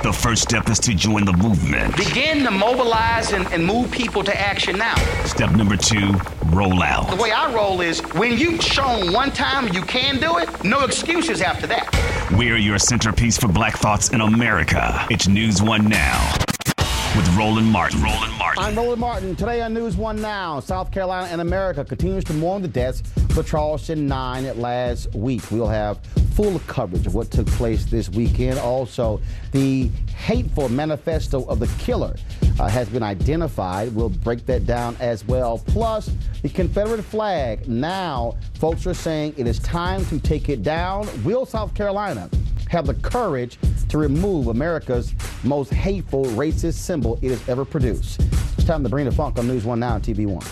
The first step is to join the movement. Begin to mobilize and move people to action now. Step number 2, roll out. The way I roll is when you've shown one time you can do it, no excuses after that. We're your centerpiece for Black thoughts in America. It's News One Now with Roland Martin. I'm Roland Martin. Today on News One Now, South Carolina and America continues to mourn the deaths of the Charleston 9 last week. We'll have full coverage of what took place this weekend. Also, the hateful manifesto of the killer has been identified. We'll break that down as well. Plus, the Confederate flag. Now, folks are saying it is time to take it down. Will South Carolina have the courage to remove America's most hateful racist symbol it has ever produced? It's time to bring the funk on News One Now on TV One.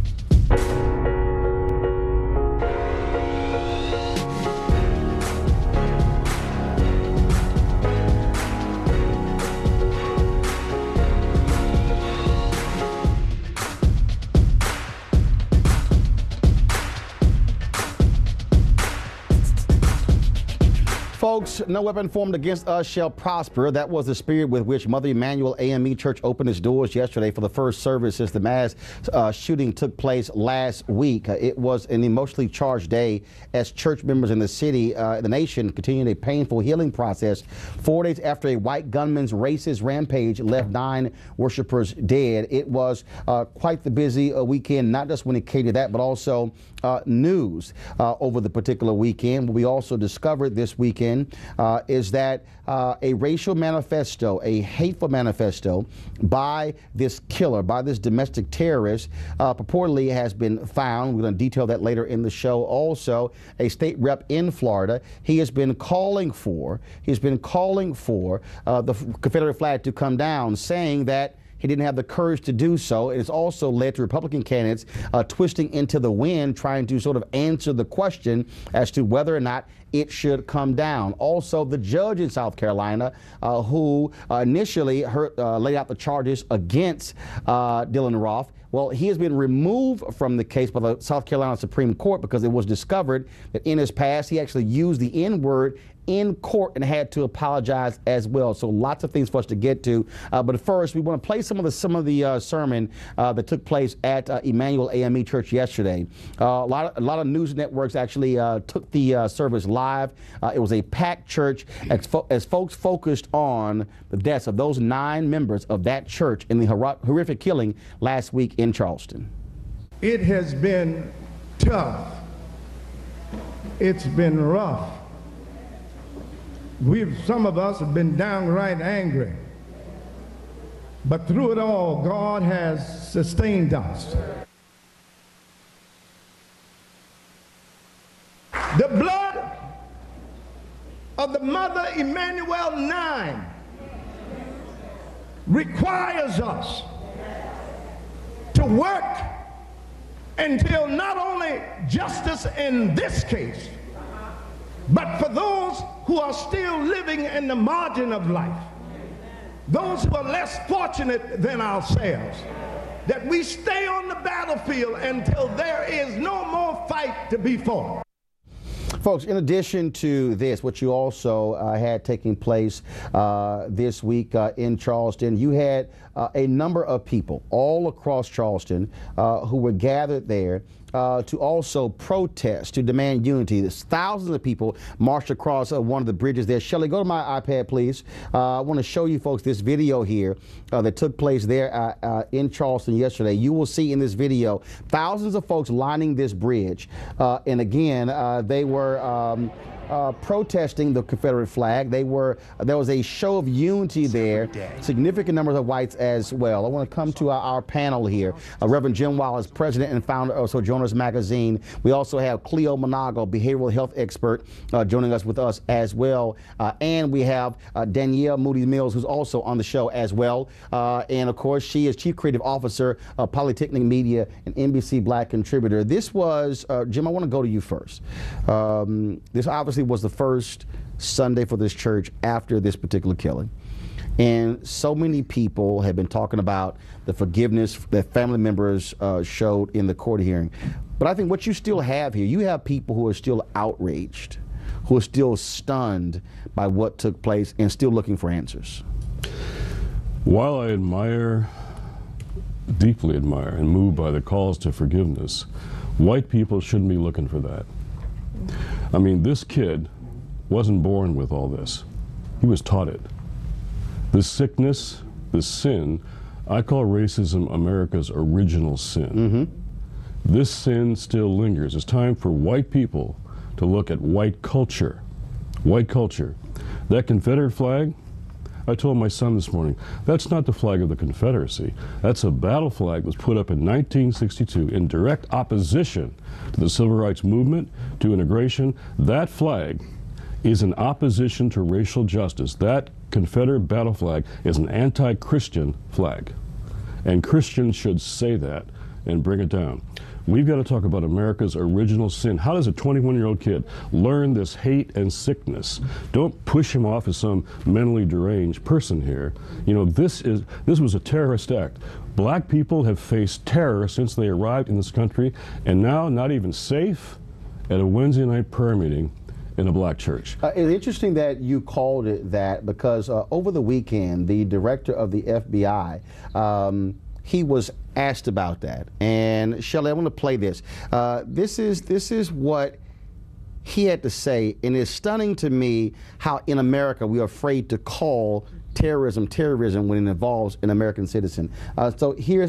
Folks, no weapon formed against us shall prosper. That was the spirit with which Mother Emanuel AME Church opened its doors yesterday for the first service since the mass shooting took place last week. It was an emotionally charged day as church members in the city, the nation, continued a painful healing process 4 days after a white gunman's racist rampage left 9 worshipers dead. It was quite the busy weekend, not just when it came to that, but also news over the particular weekend. What we also discovered this weekend is that a racial manifesto, a hateful manifesto by this killer, by this domestic terrorist, purportedly has been found. We're going to detail that later in the show. Also, a state rep in Florida, he has been calling for the Confederate flag to come down, saying that he didn't have the courage to do so. It has also led to Republican candidates twisting into the wind, trying to sort of answer the question as to whether or not it should come down. Also, the judge in South Carolina who initially laid out the charges against Dylan Roth, well, he has been removed from the case by the South Carolina Supreme Court because it was discovered that in his past he actually used the N-word in court and had to apologize as well. So lots of things for us to get to. But first, we want to play some of the sermon that took place at Emanuel AME Church yesterday. A lot of news networks actually took the service live. It was a packed church as folks focused on the deaths of those 9 members of that church in the horrific killing last week in Charleston. It has been tough. It's been rough. Some of us have been downright angry. But through it all, God has sustained us. The blood of the Mother Emanuel 9 requires us to work until not only justice in this case, but for those who are still living in the margin of life, those who are less fortunate than ourselves, that we stay on the battlefield until there is no more fight to be fought. Folks, in addition to this, what you also had taking place this week in Charleston, you had a number of people all across Charleston who were gathered there to also protest, to demand unity. There's thousands of people marched across one of the bridges there. Shelley, go to my iPad, please. I want to show you folks this video here that took place there in Charleston yesterday. You will see in this video thousands of folks lining this bridge. And again, they were protesting the Confederate flag. There was a show of unity there, significant numbers of whites as well. I want to come to our panel here. Reverend Jim Wallace, president and founder of Sojourners Magazine. We also have Cleo Monago, behavioral health expert, joining us with us as well. And we have Danielle Moody Mills, who's also on the show as well. And of course, she is Chief Creative Officer of Polytechnic Media and NBC Black contributor. This was, Jim, I want to go to you first. This obviously was the first Sunday for this church after this particular killing. And so many people have been talking about the forgiveness that family members showed in the court hearing. But I think what you still have here, you have people who are still outraged, who are still stunned by what took place and still looking for answers. While I deeply admire and moved by the calls to forgiveness, white people shouldn't be looking for that. I mean, this kid wasn't born with all this. He was taught it. This sickness, this sin, I call racism America's original sin. This sin still lingers. It's time for white people to look at white culture. White culture. That Confederate flag, I told my son this morning, that's not the flag of the Confederacy. That's a battle flag that was put up in 1962 in direct opposition to the Civil Rights Movement, to integration. That flag is in opposition to racial justice. That Confederate battle flag is an anti-Christian flag. And Christians should say that and bring it down. We've got to talk about America's original sin. How does a 21-year-old kid learn this hate and sickness? Don't push him off as some mentally deranged person here. You know, this was a terrorist act. Black people have faced terror since they arrived in this country, and now not even safe at a Wednesday night prayer meeting in a black church. It's interesting that you called it that, because over the weekend, the director of the FBI, he was asked about that. And Shelley, I want to play this. This is what he had to say, and it's stunning to me how in America we are afraid to call terrorism when it involves an American citizen. So here's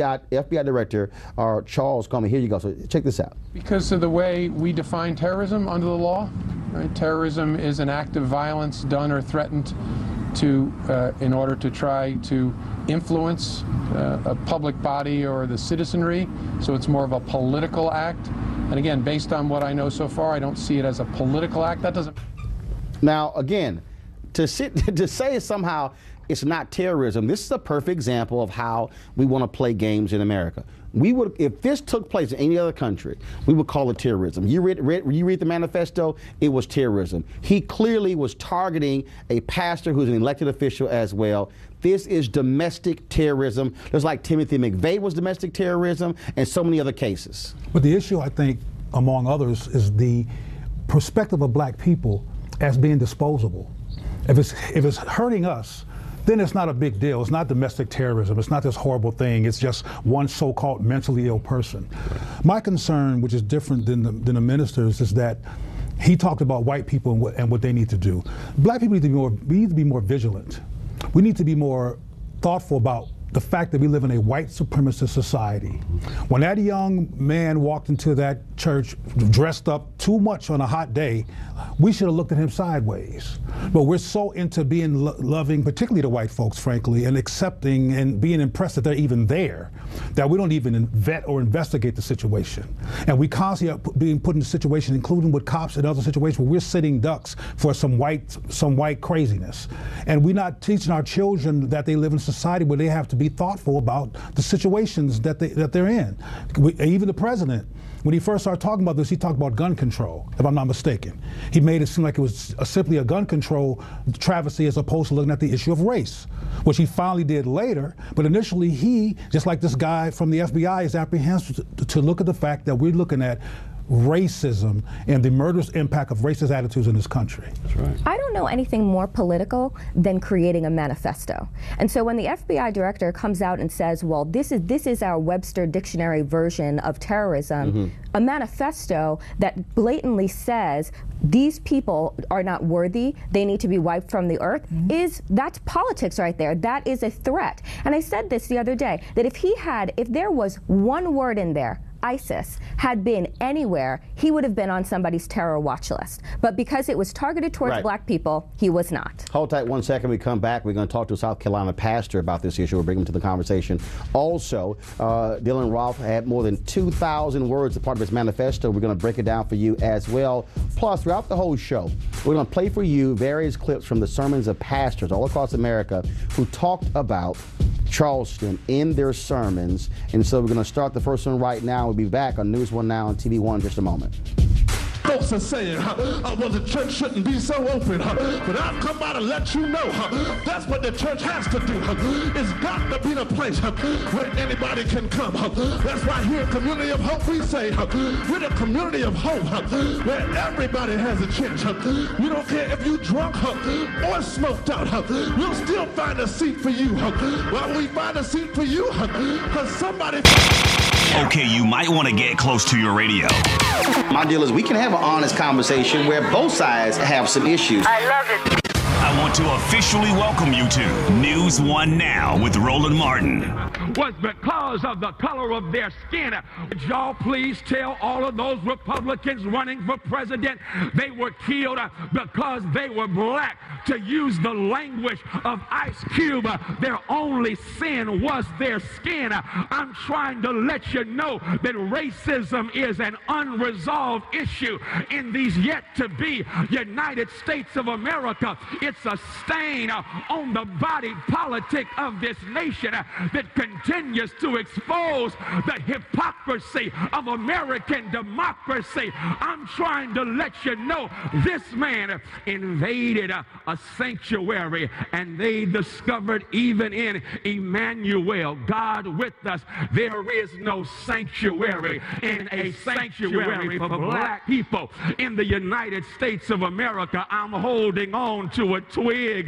FBI Director Charles Comey. Here you go. So check this out. Because of the way we define terrorism under the law, right? Terrorism is an act of violence done or threatened to, in order to try to influence a public body or the citizenry. So it's more of a political act. And again, based on what I know so far, I don't see it as a political act. That doesn't. Now, again, to say somehow it's not terrorism, this is a perfect example of how we want to play games in America. We would, if this took place in any other country, we would call it terrorism. You read the manifesto, it was terrorism. He clearly was targeting a pastor who's an elected official as well. This is domestic terrorism. Just like Timothy McVeigh was domestic terrorism and so many other cases. But the issue, I think, among others, is the perspective of black people as being disposable. If it's hurting us, then it's not a big deal. It's not domestic terrorism. It's not this horrible thing. It's just one so-called mentally ill person. My concern, which is different than the ministers, is that he talked about white people and what they need to do. Black people need to be more vigilant. We need to be more thoughtful about the fact that we live in a white supremacist society. When that young man walked into that church dressed up too much on a hot day, we should have looked at him sideways. But we're so into being loving, particularly the white folks, frankly, and accepting and being impressed that they're even there, that we don't even vet or investigate the situation. And we constantly are being put in a situation, including with cops and other situations, where we're sitting ducks for some white craziness. And we're not teaching our children that they live in a society where they have to be thoughtful about the situations that they're in. Even the president, when he first started talking about this, he talked about gun control, if I'm not mistaken. He made it seem like it was simply a gun control travesty as opposed to looking at the issue of race, which he finally did later. But initially he, just like this guy from the FBI, is apprehensive to look at the fact that we're looking at racism and the murderous impact of racist attitudes in this country. That's right. I don't know anything more political than creating a manifesto. And so when the FBI director comes out and says, well, this is our Webster dictionary version of terrorism, a manifesto that blatantly says these people are not worthy, they need to be wiped from the earth, that's politics right there. That is a threat. And I said this the other day, that if there was one word in there, ISIS, had been anywhere, he would have been on somebody's terror watch list. But because it was targeted towards black people, he was not. Hold tight 1 second. We come back. We're going to talk to a South Carolina pastor about this issue. We'll bring him to the conversation. Also, Dylan Rolfe had more than 2,000 words as part of his manifesto. We're going to break it down for you as well. Plus, throughout the whole show, we're going to play for you various clips from the sermons of pastors all across America who talked about Charleston in their sermons. And so we're going to start the first one right now. We'll be back on News One Now and TV One in just a moment. Folks are saying, well, the church shouldn't be so open, but I've come by to let you know, that's That's what the church has to do. It's got to be the place where anybody can come. That's why here at Community of Hope we say we're the community of hope where everybody has a chance. We don't care if you drunk or smoked out. We'll still find a seat for you. Why will we find a seat for you? Because somebody... Okay, you might want to get close to your radio. My deal is we can have an honest conversation where both sides have some issues. I love it. I want to officially welcome you to News One Now with Roland Martin. Was because of the color of their skin. Would y'all please tell all of those Republicans running for president they were killed because they were black? To use the language of Ice Cube, their only sin was their skin. I'm trying to let you know that racism is an unresolved issue in these yet-to-be United States of America. It's a stain on the body politic of this nation that continues to expose the hypocrisy of American democracy. I'm trying to let you know this man invaded a sanctuary, and they discovered even in Emmanuel, God with us, there is no sanctuary in a sanctuary for black people in the United States of America. I'm holding on to a twig.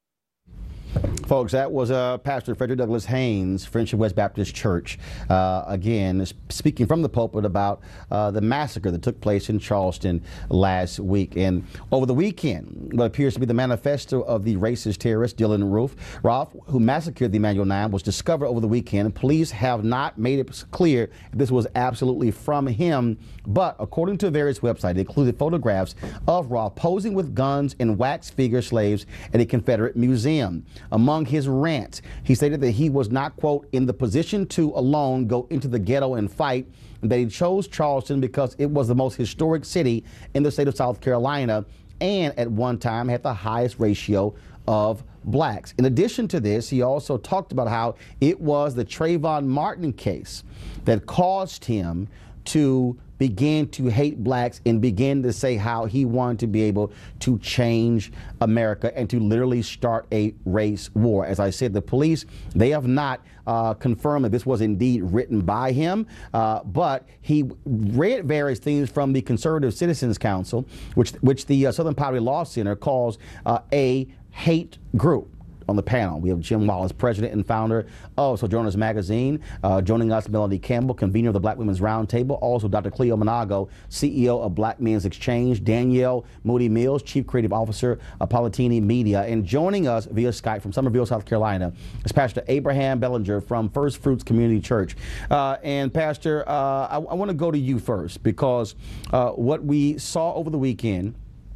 Folks, that was Pastor Frederick Douglass Haynes, Friendship West Baptist Church, again, speaking from the pulpit about the massacre that took place in Charleston last week. And over the weekend, what appears to be the manifesto of the racist terrorist Dylan Roof, who massacred the Emanuel 9, was discovered over the weekend. Police have not made it clear if this was absolutely from him, but according to various websites, it included photographs of Roth posing with guns and wax figure slaves at a Confederate museum. Among his rants, he stated that he was not, quote, in the position to alone go into the ghetto and fight, and that he chose Charleston because it was the most historic city in the state of South Carolina and at one time had the highest ratio of blacks. In addition to this, he also talked about how it was the Trayvon Martin case that caused him to begin to hate blacks and begin to say how he wanted to be able to change America and to literally start a race war. As I said, the police, they have not confirmed that this was indeed written by him, but he read various things from the Conservative Citizens Council, which the Southern Poverty Law Center calls a hate group. On the panel, we have Jim Wallace, president and founder of Sojourners Magazine. Joining us, Melody Campbell, convener of the Black Women's Roundtable. Also, Dr. Cleo Monago, CEO of Black Men's Exchange. Danielle Moody Mills, Chief Creative Officer of Palatini Media. And joining us via Skype from Summerville, South Carolina, is Pastor Abraham Bellinger from First Fruits Community Church. And Pastor, I want to go to you first, because what we saw over the weekend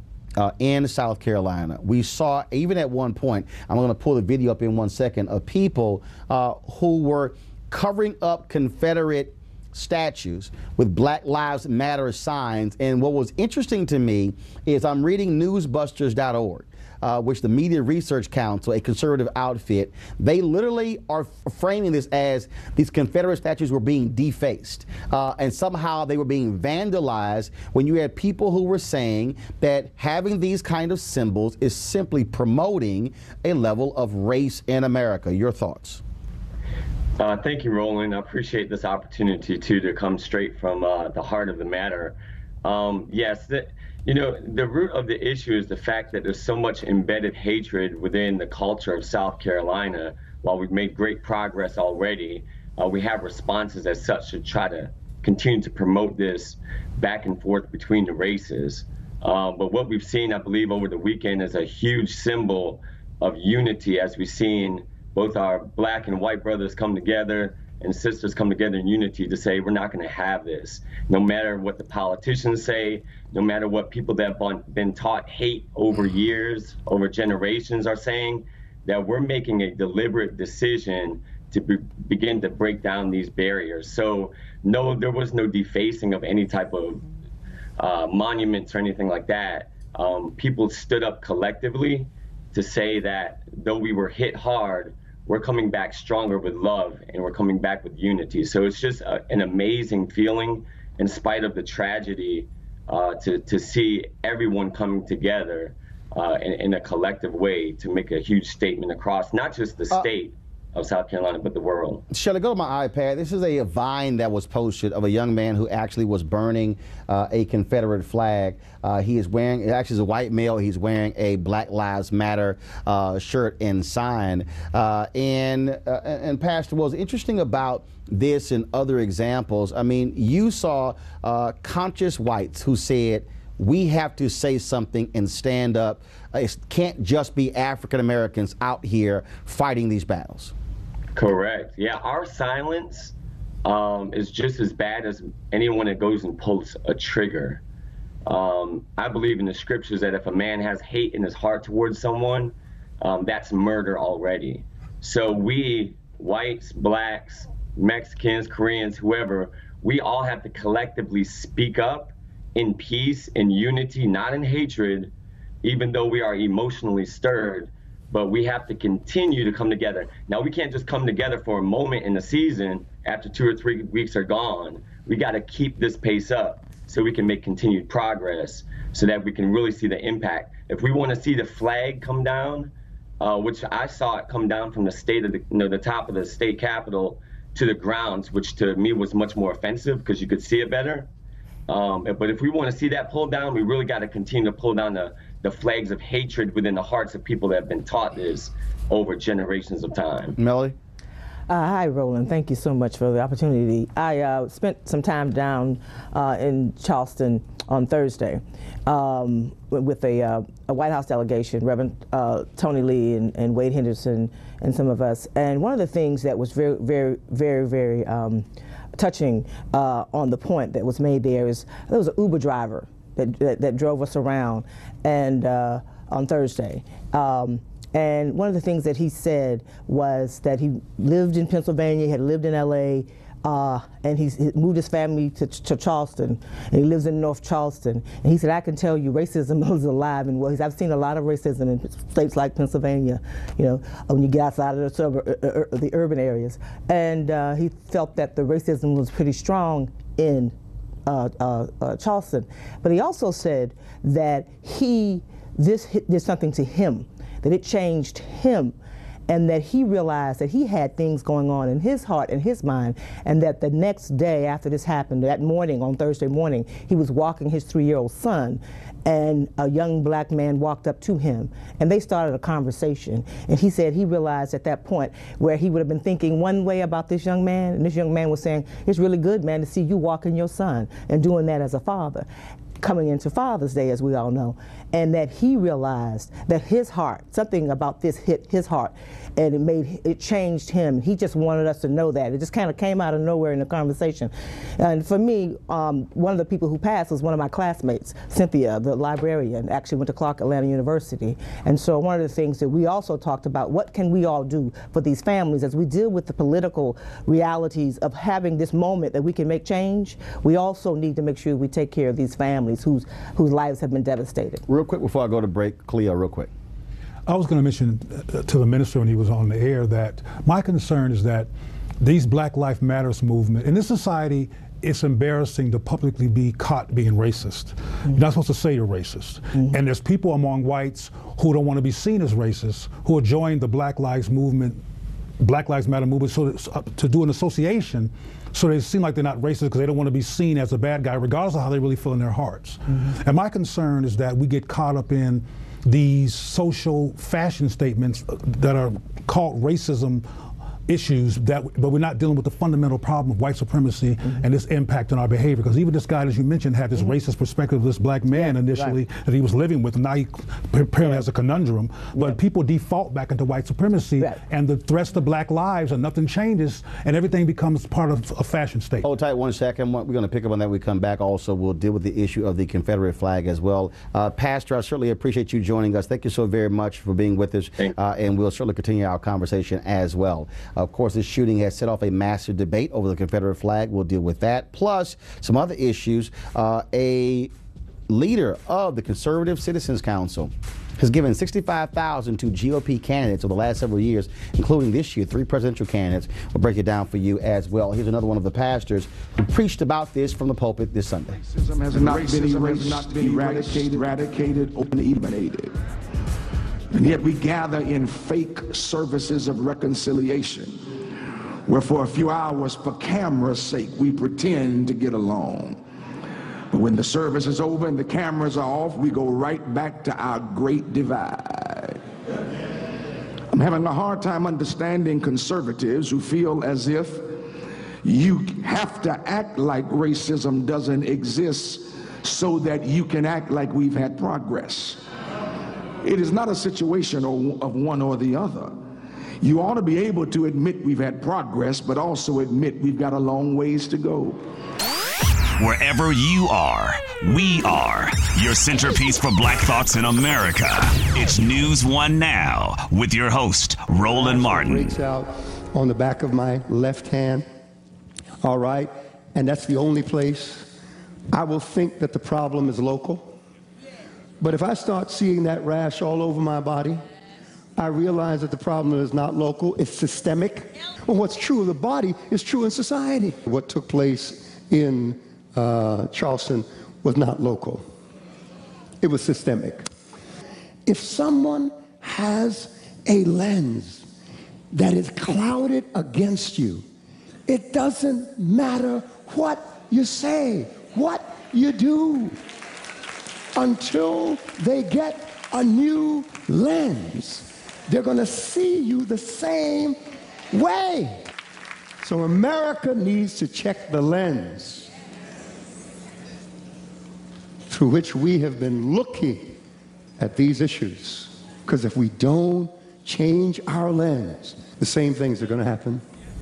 in South Carolina, we saw, even at one point, I'm going to pull the video up in 1 second, of people who were covering up Confederate statues with Black Lives Matter signs. And what was interesting to me is I'm reading newsbusters.org, which the Media Research Council, a conservative outfit, they literally are framing this as these Confederate statues were being defaced, and somehow they were being vandalized, when you had people who were saying that having these kind of symbols is simply promoting a level of race in America. Your thoughts? Thank you, Roland. I appreciate this opportunity to come straight from the heart of the matter. Yes, you know, the root of the issue is the fact that there's so much embedded hatred within the culture of South Carolina. While we've made great progress already, we have responses as such to try to continue to promote this back and forth between the races. But what we've seen, I believe, over the weekend is a huge symbol of unity, as we've seen both our black and white brothers come together and sisters come together in unity to say, we're not going to have this. No matter what the politicians say, no matter what people that have been taught hate over years, over generations are saying, that we're making a deliberate decision to begin to break down these barriers. So no, there was no defacing of any type of monuments or anything like that. People stood up collectively to say that though we were hit hard, we're coming back stronger with love, and we're coming back with unity. So it's just an amazing feeling, in spite of the tragedy, to see everyone coming together in a collective way to make a huge statement across not just the state of South Carolina, but the world. Shall I go to my iPad? This is a Vine that was posted of a young man who actually was burning a Confederate flag. He is wearing, actually is a white male, he's wearing a Black Lives Matter shirt and sign. And Pastor, what's interesting about this and other examples, I mean, you saw conscious whites who said, we have to say something and stand up. It can't just be African Americans out here fighting these battles. Correct. Yeah, our silence is just as bad as anyone that goes and pulls a trigger. I believe in the scriptures that if a man has hate in his heart towards someone, that's murder already. So we, whites, blacks, Mexicans, Koreans, whoever, we all have to collectively speak up in peace, in unity, not in hatred, even though we are emotionally stirred. But we have to continue to come together. Now, we can't just come together for a moment in the season after 2 or 3 weeks are gone. We got to keep this pace up so we can make continued progress so that we can really see the impact. If we want to see the flag come down, which I saw it come down from the state of the top of the state capitol to the grounds, which to me was much more offensive because you could see it better. But if we want to see that pulled down, we really got to continue to pull down the flags of hatred within the hearts of people that have been taught this over generations of time. Melody? Hi, Roland. Thank you so much for the opportunity. I spent some time down in Charleston on Thursday with a White House delegation, Reverend Tony Lee and Wade Henderson and some of us. And one of the things that was very, very, very, very touching on the point that was made there is there was an Uber driver that drove us around and on Thursday. And one of the things that he said was that he lived in Pennsylvania, had lived in LA, and he moved his family to Charleston, and he lives in North Charleston. And he said, I can tell you racism is alive and well. I've seen a lot of racism in states like Pennsylvania, you know, when you get outside of the urban areas. And he felt that the racism was pretty strong in Charleston. But he also said that this did something to him, that it changed him, and that he realized that he had things going on in his heart and his mind, and that the next day after this happened, that morning, on Thursday morning, he was walking his 3-year-old son, and a young black man walked up to him, and they started a conversation. And he said he realized at that point where he would have been thinking one way about this young man, and this young man was saying, it's really good, man, to see you walking your son and doing that as a father, coming into Father's Day, as we all know, and that he realized that his heart, something about this hit his heart, and it changed him. He just wanted us to know that. It just kind of came out of nowhere in the conversation. And for me, one of the people who passed was one of my classmates, Cynthia, the librarian, actually went to Clark Atlanta University. And so one of the things that we also talked about, what can we all do for these families as we deal with the political realities of having this moment that we can make change? We also need to make sure we take care of these families whose lives have been devastated. Real quick before I go to break, Cleo, real quick. I was going to mention to the minister when he was on the air that my concern is that these Black Lives Matters movement, in this society, it's embarrassing to publicly be caught being racist. Mm-hmm. You're not supposed to say you're racist. Mm-hmm. And there's people among whites who don't want to be seen as racist, who are joining the Black Lives Matter movement so to do an association so they seem like they're not racist because they don't want to be seen as a bad guy regardless of how they really feel in their hearts. Mm-hmm. And my concern is that we get caught up in these social fashion statements that are called racism issues, but we're not dealing with the fundamental problem of white supremacy and its impact on our behavior. Because even this guy, as you mentioned, had this racist perspective of this black man initially that he was living with, and now he apparently has a conundrum. But people default back into white supremacy, and the threats to black lives, and nothing changes, and everything becomes part of a fashion statement. Hold tight 1 second. We're going to pick up on that when we come back. Also, we'll deal with the issue of the Confederate flag as well. Pastor, I certainly appreciate you joining us. Thank you so very much for being with us, and we'll certainly continue our conversation as well. Of course, this shooting has set off a massive debate over the Confederate flag. We'll deal with that, plus some other issues. A leader of the Conservative Citizens Council has given $65,000 to GOP candidates over the last several years, including this year, 3 presidential candidates. We'll break it down for you as well. Here's another one of the pastors who preached about this from the pulpit this Sunday. Racism has not been eradicated or eliminated. And yet we gather in fake services of reconciliation, where for a few hours, for camera's sake, we pretend to get along. But when the service is over and the cameras are off, we go right back to our great divide. I'm having a hard time understanding conservatives who feel as if you have to act like racism doesn't exist so that you can act like we've had progress. It is not a situation of one or the other. You ought to be able to admit we've had progress, but also admit we've got a long ways to go. Wherever you are, we are. Your centerpiece for Black Thoughts in America. It's News One Now with your host, Roland Martin. Breaks out on the back of my left hand. All right. And that's the only place I will think that the problem is local. But if I start seeing that rash all over my body, I realize that the problem is not local, it's systemic. Well, what's true of the body is true in society. What took place in Charleston was not local. It was systemic. If someone has a lens that is clouded against you, it doesn't matter what you say, what you do, until they get a new lens. They're going to see you the same way. So America needs to check the lens through which we have been looking at these issues. Because if we don't change our lens, the same things are going to happen.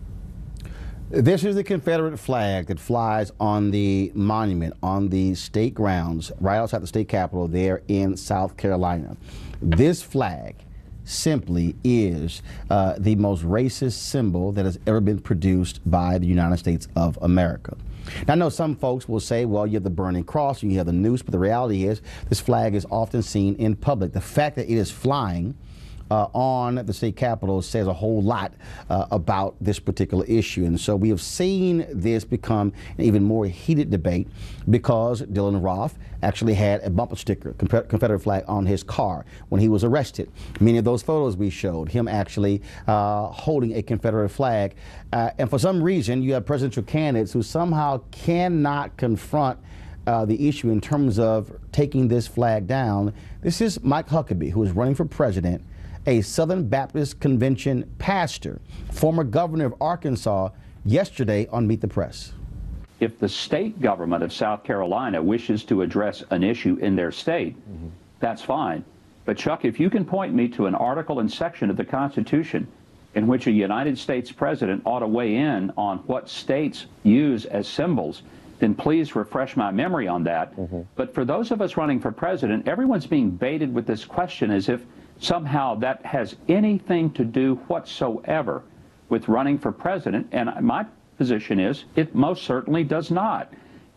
This is the Confederate flag that flies on the monument on the state grounds right outside the state capitol there in South Carolina. This flag simply is the most racist symbol that has ever been produced by the United States of America. Now, I know some folks will say, well, you have the burning cross, you have the noose, but the reality is this flag is often seen in public. The fact that it is flying on the state capitol says a whole lot about this particular issue. And so we have seen this become an even more heated debate because Dylan Roth actually had a bumper sticker, Confederate flag, on his car when he was arrested. Many of those photos we showed him actually holding a Confederate flag. And for some reason, you have presidential candidates who somehow cannot confront the issue in terms of taking this flag down. This is Mike Huckabee, who is running for president, a Southern Baptist Convention pastor, former governor of Arkansas, yesterday on Meet the Press. If the state government of South Carolina wishes to address an issue in their state, that's fine. But Chuck, if you can point me to an article and section of the Constitution in which a United States president ought to weigh in on what states use as symbols, then please refresh my memory on that. But for those of us running for president, everyone's being baited with this question as if somehow that has anything to do whatsoever with running for president, and my position is it most certainly does not.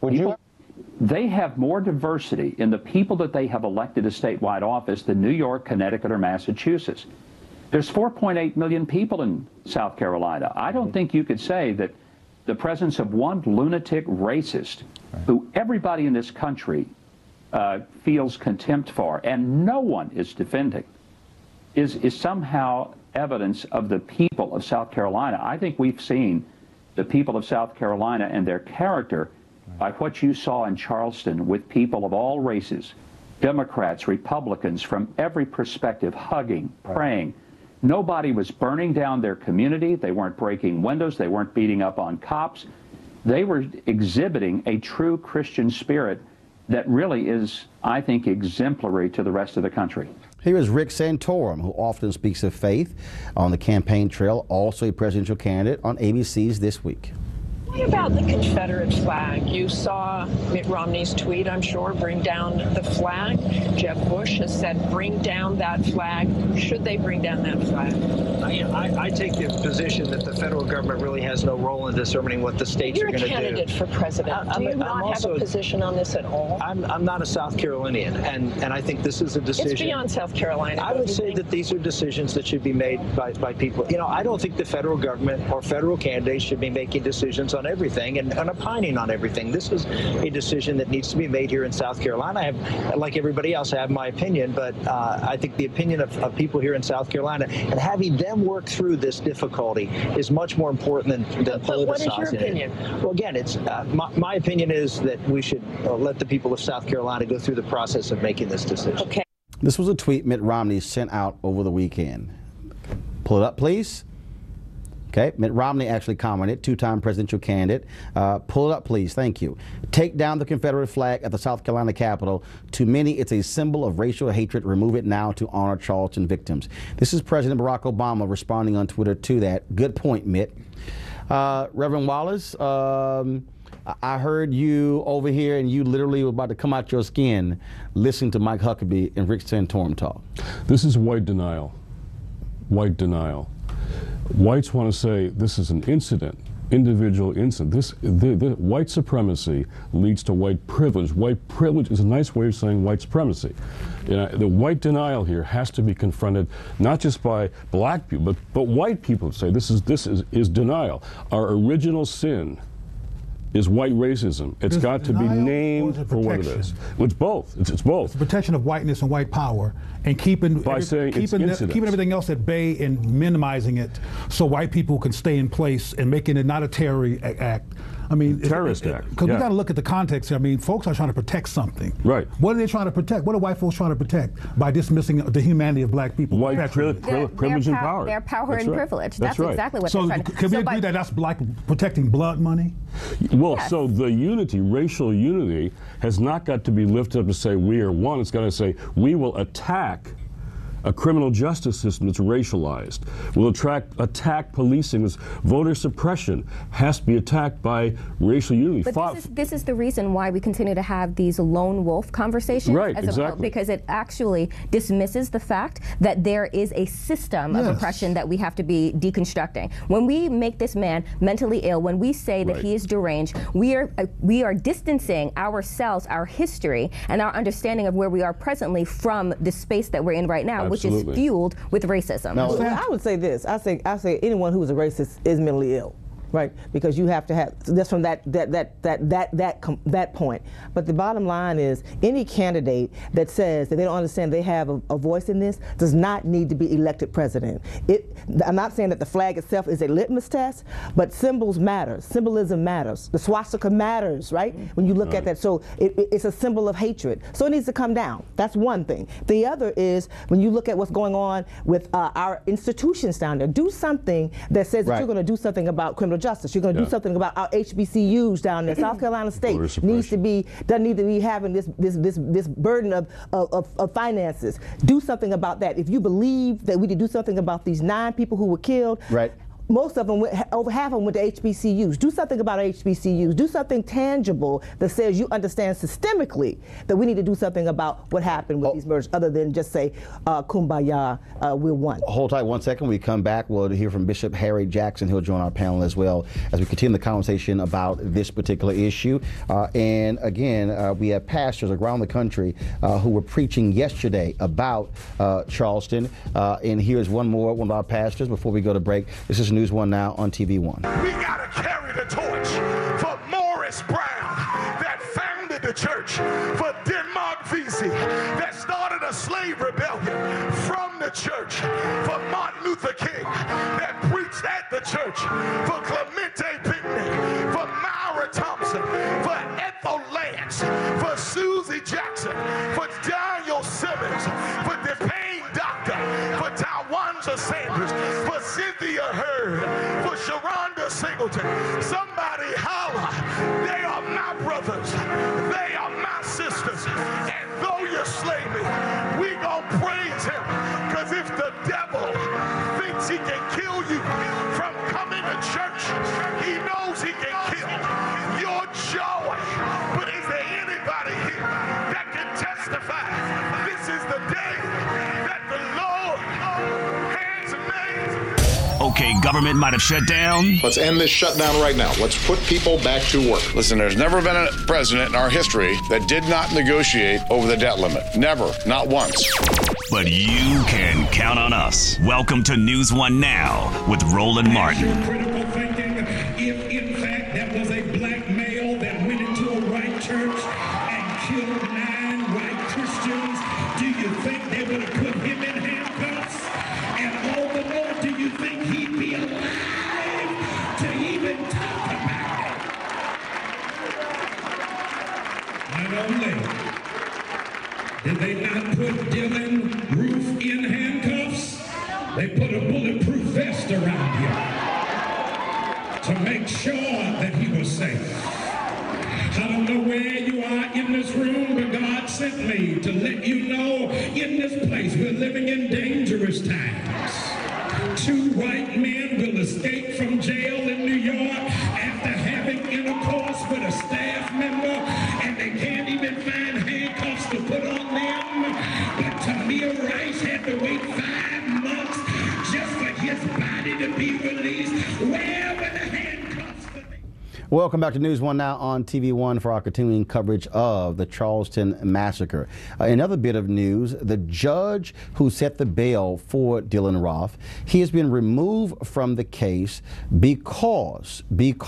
They have more diversity in the people that they have elected to statewide office than New York, Connecticut, or Massachusetts. There's 4.8 million people in South Carolina. I don't think you could say that the presence of one lunatic racist who everybody in this country feels contempt for and no one is defending is somehow evidence of the people of South Carolina. I think we've seen the people of South Carolina and their character by what you saw in Charleston with people of all races, Democrats, Republicans, from every perspective, hugging, praying. Nobody was burning down their community. They weren't breaking windows. They weren't beating up on cops. They were exhibiting a true Christian spirit that really is, I think, exemplary to the rest of the country. Here is Rick Santorum, who often speaks of faith on the campaign trail, also a presidential candidate on ABC's This Week. About the Confederate flag, you saw Mitt Romney's tweet, I'm sure, bring down the flag. Jeb Bush has said bring down that flag. Should they bring down that flag? I take the position that the federal government really has no role in determining what the states are going to do. You're a candidate for president. Do you not have a position on this at all? I'm not a South Carolinian, and I think this is a decision. It's beyond South Carolina. I would say that these are decisions that should be made by people. You know, I don't think the federal government or federal candidates should be making decisions on everything and opining on everything. This is a decision that needs to be made here in South Carolina. I have, like everybody else, I have my opinion, but I think the opinion of people here in South Carolina and having them work through this difficulty is much more important than politicizing what is your opinion? Well, again, it's my opinion is that we should let the people of South Carolina go through the process of making this decision. Okay. This was a tweet Mitt Romney sent out over the weekend. Pull it up, please. Okay, Mitt Romney actually commented, two-time presidential candidate. Pull it up, please. Thank you. Take down the Confederate flag at the South Carolina Capitol. To many, it's a symbol of racial hatred. Remove it now to honor Charleston victims. This is President Barack Obama responding on Twitter to that. Good point, Mitt. Reverend Wallace, I heard you over here, and you literally were about to come out your skin listening to Mike Huckabee and Rick Santorum talk. This is white denial. White denial. Whites want to say this is an incident, individual incident. The white supremacy leads to white privilege. White privilege is a nice way of saying white supremacy. You know, the white denial here has to be confronted not just by black people, but white people say this is denial. Our original sin is white racism. It's got to be named for what it is. It's both. It's both. It's the protection of whiteness and white power, and keeping everything else at bay and minimizing it, so white people can stay in place and making it not a terrorist act. I mean, terrorist act. Because we got to look at the context here. I mean, folks are trying to protect something. Right. What are they trying to protect? What are white folks trying to protect by dismissing the humanity of black people? White privilege and power. Their power and privilege. That's right. exactly what they're trying to do. Can we agree that that's like protecting blood money? Well, yes. So the unity, racial unity, has not got to be lifted up to say we are one. It's got to say we will attack a criminal justice system that's racialized. We'll attack policing. This voter suppression has to be attacked by racial unity. But this is the reason why we continue to have these lone wolf conversations. Right, exactly. Because it actually dismisses the fact that there is a system of oppression that we have to be deconstructing. When we make this man mentally ill, when we say that he is deranged, we are distancing ourselves, our history, and our understanding of where we are presently from the space that we're in right now. Which is fueled with racism. Well, I would say this. I say anyone who is a racist is mentally ill, right? Because you have to have that's from that point. But the bottom line is, any candidate that says that they don't understand they have a voice in this does not need to be elected president. I'm not saying that the flag itself is a litmus test, but symbols matter. Symbolism matters. The swastika matters, right? When you look at that, so it's a symbol of hatred. So it needs to come down. That's one thing. The other is when you look at what's going on with our institutions down there, do something that says that you're going to do something about criminal justice. You're going to do something about our HBCUs down there. South Carolina State doesn't need to be having this burden of finances. Do something about that. If you believe that we need to do something about these 9 people who were killed, most of them, over half of them went to HBCUs. Do something about HBCUs. Do something tangible that says you understand systemically that we need to do something about what happened with these murders, other than just say, kumbaya, we're one. Hold tight 1 second. When we come back, we'll hear from Bishop Harry Jackson. He'll join our panel as well as we continue the conversation about this particular issue. And again, we have pastors around the country who were preaching yesterday about Charleston. And here's one of our pastors before we go to break. This is News One Now on TV One. We got to carry the torch for Morris Brown that founded the church, for Denmark Vesey that started a slave rebellion from the church, for Martin Luther King that preached at the church, for Clemente Pinckney, for Myra Thompson, for Ethel Lance, for Susie Jackson, for Daniel Simmons, for DePayne Doctor, for Tawanda Sanders, for Cynthia Hurd, for Sharonda Singleton. Somebody holler, they are my brothers, they are my sisters, and though you slay me, we gon' praise him, because if the devil thinks he can kill you from coming to church, he knows he can kill Okay, government might have shut down. Let's end this shutdown right now. Let's put people back to work. Listen, there's never been a president in our history that did not negotiate over the debt limit. Never. Not once. But you can count on us. Welcome to News One Now with Roland Martin. Critical thinking, if in fact that was a black male that went into a white church and killed 9 white Christians, do you think they would have put him in handcuffs? And all the more, do you think he'd be alive to even talk about it? Not only did they not put Dylan Roof in handcuffs, they put a bulletproof vest around him to make sure that he was safe. I don't know where you are in this room, but God sent me to let you know in this place we're living in dangerous times. 2 white men will escape from jail in New York after having intercourse with a staff member, and they can't even find handcuffs to put on them. But Tamir Rice had to wait 5 months just for his body to be released. Where were the handcuffs for me? Welcome back to News One Now on TV One for our continuing coverage of the Charleston massacre. Another bit of news, the judge who set the bail for Dylan Roof, he has been removed from the case because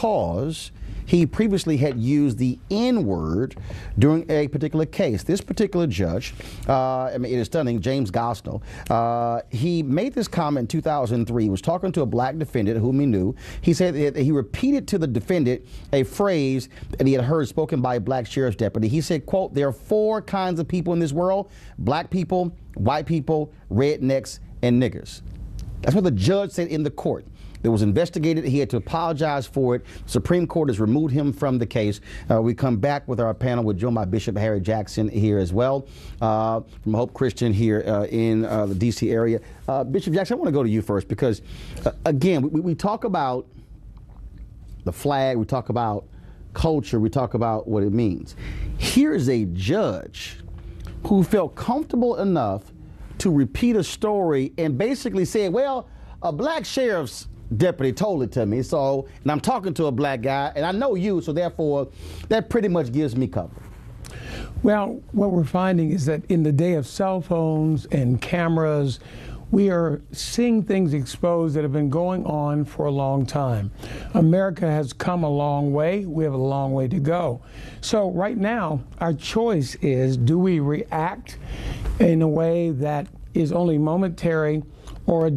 he previously had used the N-word during a particular case. This particular judge, it is stunning, James Gosnell, he made this comment in 2003. He was talking to a black defendant whom he knew. He said that he repeated to the defendant a phrase that he had heard spoken by a black sheriff's deputy. He said, quote, "There are 4 kinds of people in this world: black people, white people, rednecks, and niggers." That's what the judge said in the court. It was investigated. He had to apologize for it. The Supreme Court has removed him from the case. We come back with our panel with joined by Bishop Harry Jackson here as well from Hope Christian here in the D.C. area. Bishop Jackson, I want to go to you first because, again, we talk about the flag, we talk about culture, we talk about what it means. Here is a judge who felt comfortable enough to repeat a story and basically said, well, a black sheriff's deputy told it to me, so, and I'm talking to a black guy, and I know you, so therefore, that pretty much gives me cover. Well, what we're finding is that in the day of cell phones and cameras, we are seeing things exposed that have been going on for a long time. America has come a long way. We have a long way to go. So right now, our choice is, do we react in a way that is only momentary, or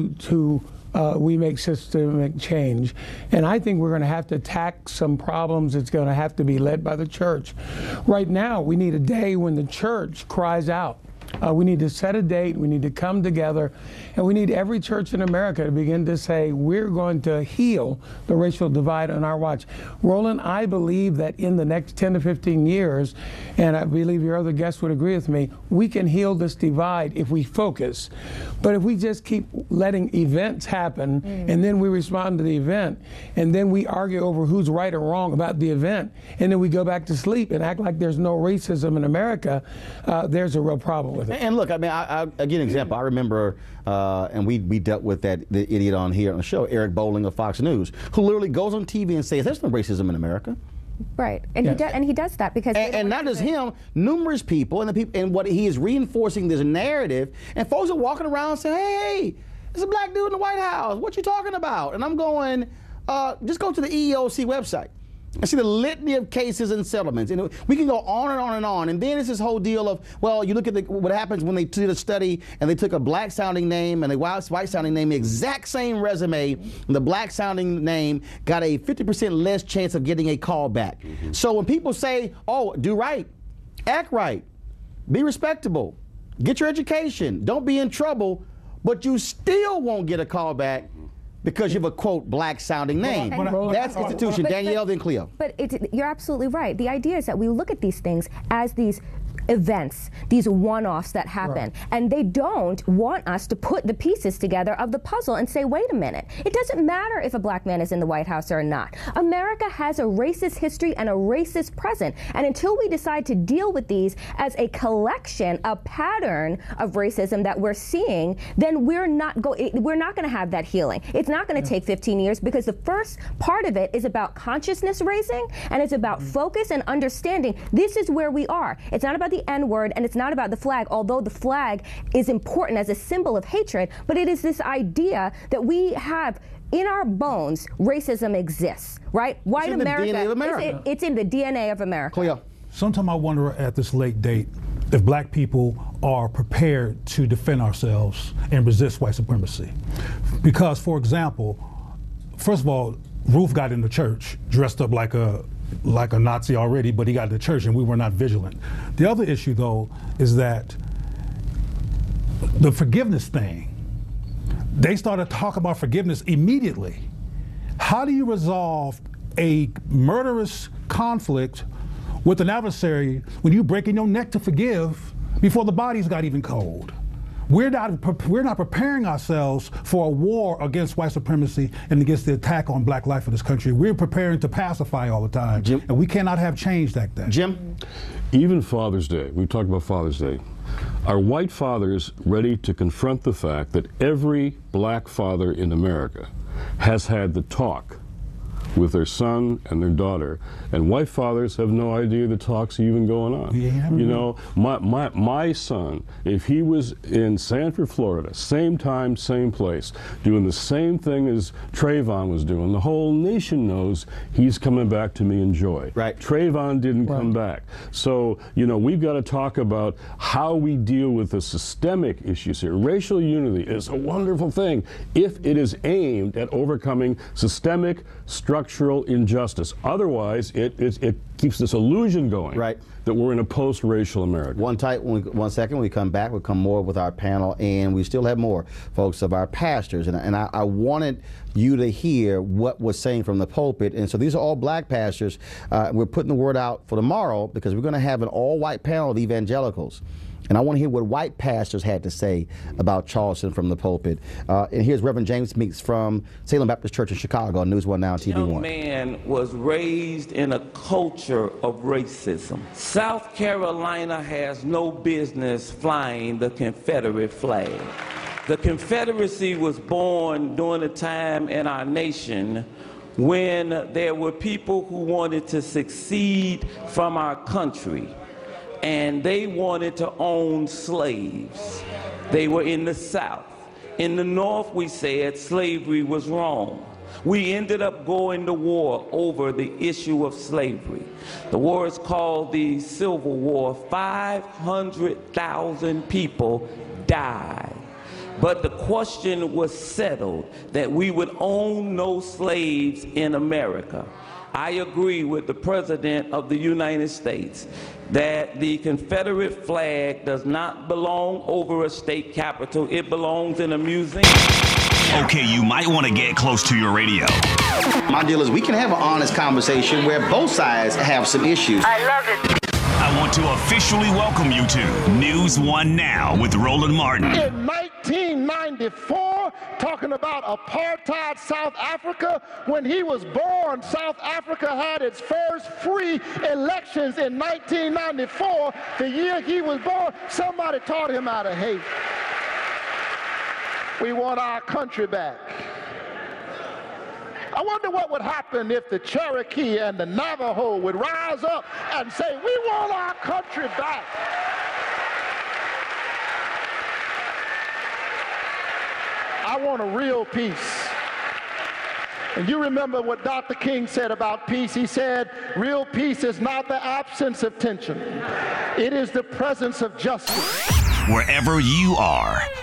we make systemic change? And I think we're going to have to tackle some problems. It's going to have to be led by the church. Right now, we need a day when the church cries out. We need to set a date, we need to come together, and we need every church in America to begin to say, we're going to heal the racial divide on our watch. Roland, I believe that in the next 10 to 15 years, and I believe your other guests would agree with me, we can heal this divide if we focus. But if we just keep letting events happen, and then we respond to the event, and then we argue over who's right or wrong about the event, and then we go back to sleep and act like there's no racism in America, there's a real problem with it. And look, I mean, I'll give you an example. I remember, and we dealt with the idiot on here on the show, Eric Bolling of Fox News, who literally goes on TV and says, there's no racism in America. Right, and he does that because and not just him, numerous people, and what he is reinforcing this narrative, and folks are walking around saying, hey, there's a black dude in the White House. What you talking about? And I'm going, just go to the EEOC website and see the litany of cases and settlements. And we can go on and on and on. And then it's this whole deal of, well, you look at what happens when they did a study and they took a black-sounding name and a white-sounding name, the exact same resume, and the black-sounding name got a 50% less chance of getting a call back. So when people say, oh, do right, act right, be respectable, get your education, don't be in trouble, but you still won't get a call back because you have a, quote, black-sounding name. That's institution. Danielle, then Cleo. But you're absolutely right. The idea is that we look at these things as these events, these one-offs that happen. Right. And they don't want us to put the pieces together of the puzzle and say, wait a minute, it doesn't matter if a black man is in the White House or not. America has a racist history and a racist present. And until we decide to deal with these as a collection, a pattern of racism that we're seeing, then we're not going to have that healing. It's not going to take 15 years, because the first part of it is about consciousness raising, and it's about focus and understanding this is where we are. It's not about the N-word, and it's not about the flag, although the flag is important as a symbol of hatred, but it is this idea that we have in our bones, racism exists, right? White America, it's in the DNA of America. Cleo. Sometimes I wonder at this late date if black people are prepared to defend ourselves and resist white supremacy. Because, for example, first of all, Ruth got in the church dressed up like a Nazi already, but he got in the church and we were not vigilant. The other issue, though, is that the forgiveness thing, they started talking about forgiveness immediately. How do you resolve a murderous conflict with an adversary when you're breaking your neck to forgive before the bodies got even cold? We're not preparing ourselves for a war against white supremacy and against the attack on black life in this country. We're preparing to pacify all the time, Jim, and we cannot have change like that. Jim? Even Father's Day, we talked about Father's Day. Are white fathers ready to confront the fact that every black father in America has had the talk with their son and their daughter, and white fathers have no idea the talks are even going on? Yeah. You know, my son, if he was in Sanford, Florida, same time, same place, doing the same thing as Trayvon was doing, the whole nation knows he's coming back to me in joy. Right. Trayvon didn't come back. So, you know, we've got to talk about how we deal with the systemic issues here. Racial unity is a wonderful thing if it is aimed at overcoming systemic, structural injustice. Otherwise, it keeps this illusion going, right, that we're in a post-racial America. One second. When we come back, we'll come more with our panel, and we still have more, folks, of our pastors. And I wanted you to hear what was saying from the pulpit. And so these are all black pastors. We're putting the word out for tomorrow because we're going to have an all-white panel of evangelicals. And I want to hear what white pastors had to say about Charleston from the pulpit. And here's Reverend James Meeks from Salem Baptist Church in Chicago on News One Now and TV One. Young man was raised in a culture of racism. South Carolina has no business flying the Confederate flag. The Confederacy was born during a time in our nation when there were people who wanted to secede from our country, and they wanted to own slaves. They were in the South. In the North, we said slavery was wrong. We ended up going to war over the issue of slavery. The war is called the Civil War. 500,000 people died. But the question was settled that we would own no slaves in America. I agree with the President of the United States that the Confederate flag does not belong over a state capitol. It belongs in a museum. Okay, you might want to get close to your radio. My deal is we can have an honest conversation where both sides have some issues. I love it. I want to officially welcome you to News One Now with Roland Martin. In 1994, talking about apartheid South Africa, when he was born, South Africa had its first free elections in 1994. The year he was born, somebody taught him how to hate. We want our country back. I wonder what would happen if the Cherokee and the Navajo would rise up and say, we want our country back. I want a real peace. And you remember what Dr. King said about peace. He said, real peace is not the absence of tension. It is the presence of justice. Wherever you are,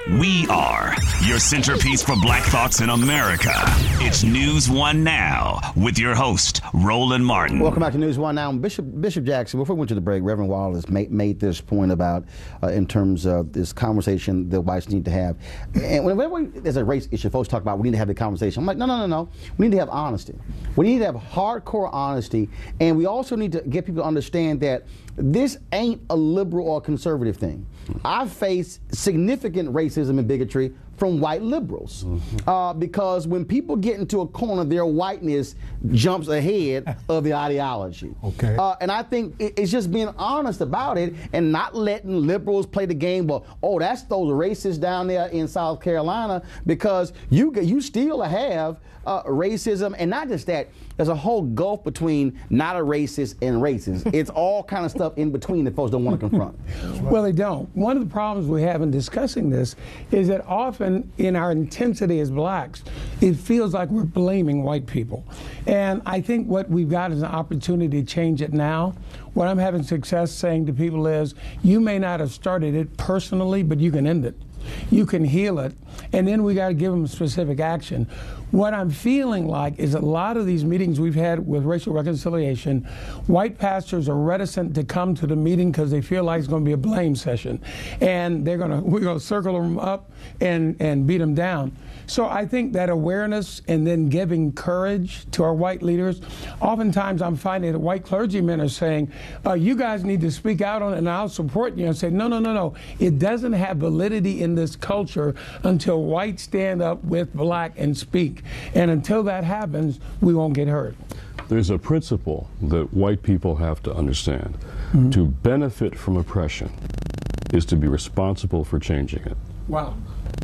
We are your centerpiece for Black Thoughts in America. It's News One Now with your host, Roland Martin. Welcome back to News One Now. Bishop Jackson, before we went to the break, Reverend Wallace made this point about, in terms of this conversation that whites need to have. And whenever there's a race issue, folks talk about we need to have the conversation. I'm like, no. We need to have honesty. We need to have hardcore honesty. And we also need to get people to understand that this ain't a liberal or conservative thing. I've faced significant racism and bigotry from white liberals, because when people get into a corner, their whiteness jumps ahead of the ideology. Okay. And I think it's just being honest about it and not letting liberals play the game. Well, that's those racists down there in South Carolina, because you still have racism, and not just that. There's a whole gulf between not a racist and racist. It's all kind of stuff in between that folks don't want to confront. Well, they don't. One of the problems we have in discussing this is that often in our intensity as blacks, it feels like we're blaming white people. And I think what we've got is an opportunity to change it now. What I'm having success saying to people is, you may not have started it personally, but you can end it. You can heal it, and then we got to give them specific action. What I'm feeling like is a lot of these meetings we've had with racial reconciliation, white pastors are reticent to come to the meeting because they feel like it's going to be a blame session, and we're going to circle them up and beat them down. So I think that awareness and then giving courage to our white leaders. Oftentimes I'm finding that white clergymen are saying, you guys need to speak out on it and I'll support you. And say, no. It doesn't have validity in this culture until whites stand up with black and speak. And until that happens, we won't get hurt. There's a principle that white people have to understand. To benefit from oppression is to be responsible for changing it. Wow.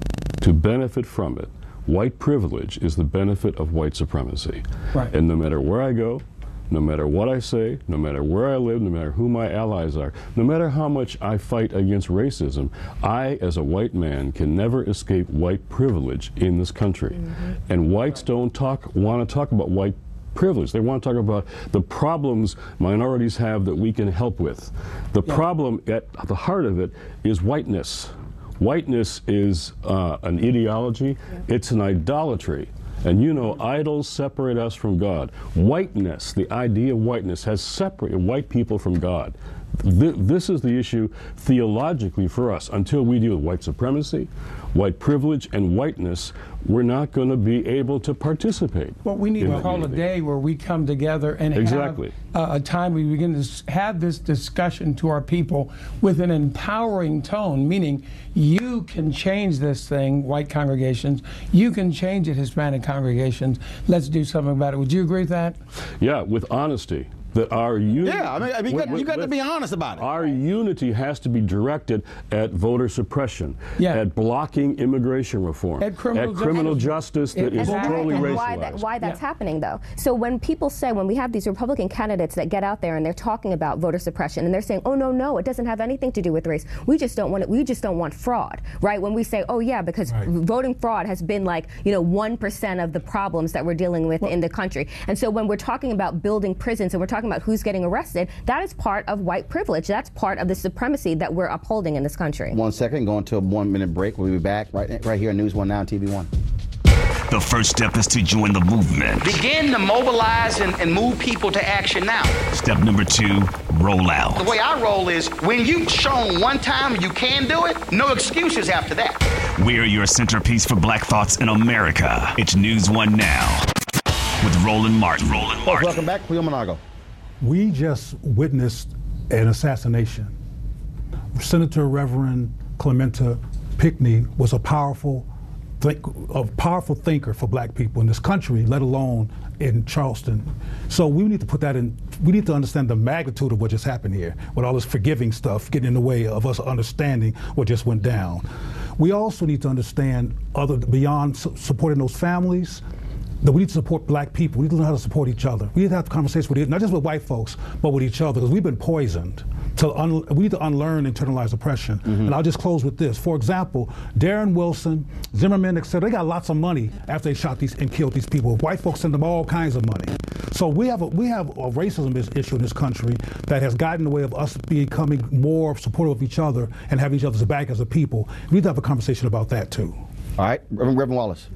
To benefit from it, white privilege is the benefit of white supremacy. Right. And no matter where I go, no matter what I say, no matter where I live, no matter who my allies are, no matter how much I fight against racism, I, as a white man, can never escape white privilege in this country. And whites don't want to talk about white privilege. They want to talk about the problems minorities have that we can help with. The problem at the heart of it is whiteness. Whiteness is an ideology. It's an idolatry. And you know, idols separate us from God. Whiteness, the idea of whiteness, has separated white people from God. This is the issue theologically for us. Until we deal with white supremacy, white privilege, and whiteness, we're not going to be able to participate. Well, we need to call a day where we come together and have a time we begin to have this discussion to our people with an empowering tone, meaning you can change this thing, white congregations, you can change it, Hispanic congregations. Let's do something about it. Would you agree with that? Yeah, with honesty. That our unity, you got to be honest about it. Our unity has to be directed at voter suppression, at blocking immigration reform, at criminal justice that is totally racialized. Why that's happening, though. So when people say, when we have these Republican candidates that get out there and they're talking about voter suppression and they're saying, oh no, it doesn't have anything to do with race. We just don't want it. We just don't want fraud, right? When we say, oh yeah, because voting fraud has been 1% of the problems that we're dealing with in the country. And so when we're talking about building prisons and we're talking about who's getting arrested, that is part of white privilege. That's part of the supremacy that we're upholding in this country. 1 second, going to a 1 minute break. We'll be back right here on News One Now on TV One. The first step is to join the movement. Begin to mobilize and move people to action now. Step number 2, roll out. The way I roll is, when you've shown one time you can do it, no excuses after that. We're your centerpiece for Black Thoughts in America. It's News One Now with Roland Martin. Welcome back, Cleo Monago. We just witnessed an assassination. Senator Reverend Clementa Pinckney was a powerful thinker for black people in this country, let alone in Charleston. So we need to put that in, we need to understand the magnitude of what just happened here, with all this forgiving stuff getting in the way of us understanding what just went down. We also need to understand, beyond supporting those families, that we need to support black people. We need to learn how to support each other. We need to have conversations with not just with white folks, but with each other, because we've been poisoned. We need to unlearn internalized oppression. And I'll just close with this. For example, Darren Wilson, Zimmerman, etc., they got lots of money after they shot these and killed these people. White folks send them all kinds of money. So we have a racism issue in this country that has gotten in the way of us becoming more supportive of each other and having each other's back as a people. We need to have a conversation about that too. All right, Reverend Wallace.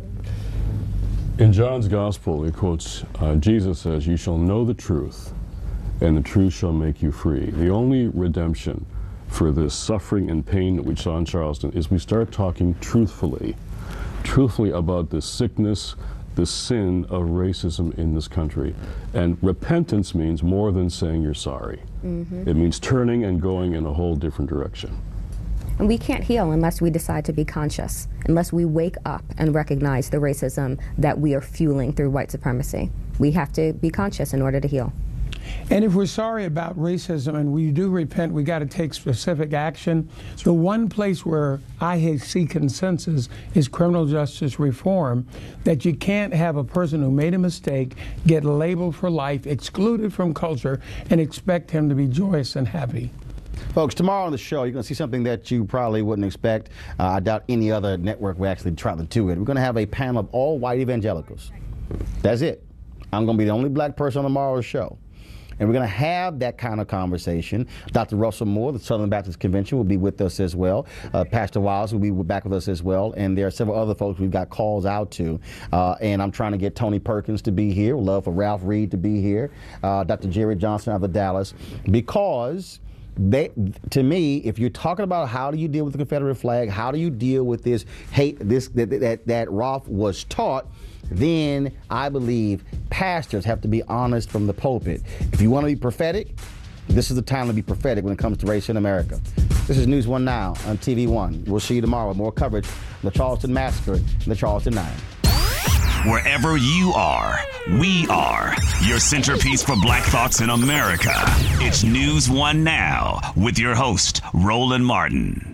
In John's Gospel, it quotes, Jesus says, "You shall know the truth, and the truth shall make you free." The only redemption for this suffering and pain that we saw in Charleston is we start talking truthfully about this sickness, the sin of racism in this country. And repentance means more than saying you're sorry. Mm-hmm. It means turning and going in a whole different direction. And we can't heal unless we decide to be conscious, unless we wake up and recognize the racism that we are fueling through white supremacy. We have to be conscious in order to heal. And if we're sorry about racism and we do repent, we got to take specific action. The one place where I see consensus is criminal justice reform, that you can't have a person who made a mistake get labeled for life, excluded from culture, and expect him to be joyous and happy. Folks, tomorrow on the show, you're going to see something that you probably wouldn't expect. I doubt any other network will actually try to do it. We're going to have a panel of all white evangelicals. That's it. I'm going to be the only black person on tomorrow's show. And we're going to have that kind of conversation. Dr. Russell Moore, the Southern Baptist Convention, will be with us as well. Pastor Wiles will be back with us as well. And there are several other folks we've got calls out to. And I'm trying to get Tony Perkins to be here. We'd love for Ralph Reed to be here. Dr. Jerry Johnson out of Dallas. Because to me, if you're talking about how do you deal with the Confederate flag, how do you deal with this hate that Rolfe was taught, then I believe pastors have to be honest from the pulpit. If you want to be prophetic, this is the time to be prophetic when it comes to race in America. This is News One Now on TV One. We'll see you tomorrow with more coverage of the Charleston Massacre and the Charleston 9. Wherever you are, we are your centerpiece for Black Thoughts in America. It's News One Now with your host, Roland Martin.